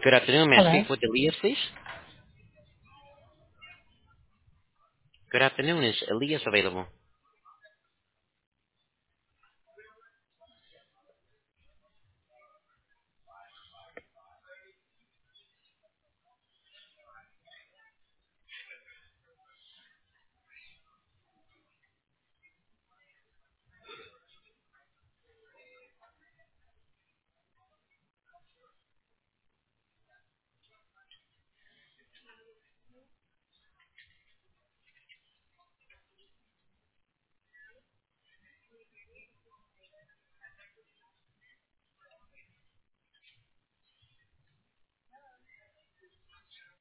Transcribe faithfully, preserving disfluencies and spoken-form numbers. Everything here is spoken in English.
Good afternoon. May I Hello. speak with Elias, please? Good afternoon. Is Elias available?